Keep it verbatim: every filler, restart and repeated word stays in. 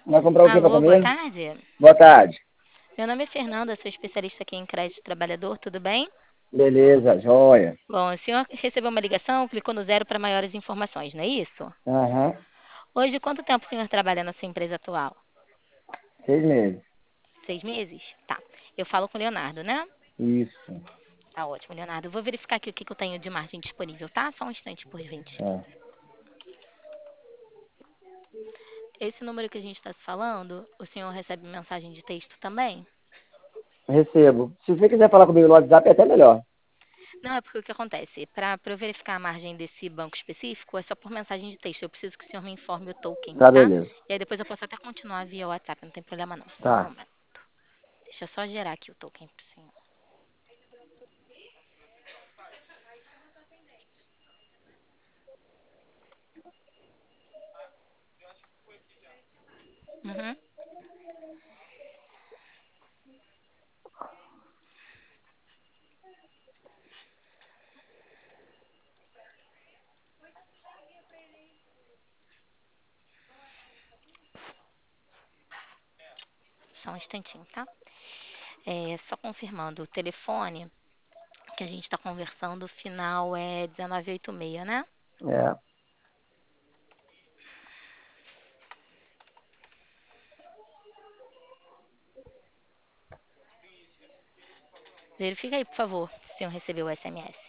Vai comprar o que pra Alô, boa comer? tarde. Boa tarde. Meu nome é Fernanda, sou especialista aqui em crédito trabalhador, tudo bem? Beleza, joia. Bom, o senhor recebeu uma ligação, clicou no zero para maiores informações, não é isso? Aham. Hoje, quanto tempo o senhor trabalha na sua empresa atual? Seis meses. Seis meses? Tá. Eu falo com o Leonardo, né? Isso. Tá ótimo, Leonardo. Eu vou verificar aqui o que que eu tenho de margem disponível, tá? Só um instante, por gentileza. Tá. Esse número que a gente está se falando, o senhor recebe mensagem de texto também? Recebo. Se você quiser falar comigo no WhatsApp, é até melhor. Não, é porque o que acontece? Para eu verificar a margem desse banco específico, é só por mensagem de texto. Eu preciso que o senhor me informe o token, Tá, tá? beleza. E aí depois eu posso até continuar via WhatsApp, não tem problema não. Só um Tá. momento. Deixa eu só gerar aqui o token pro senhor. Uhum. Só um instantinho, tá? É, só confirmando, o telefone que a gente está conversando, o final é dezenove oitenta e seis, né? É. Verifica aí, por favor, se o senhor recebeu o S M S.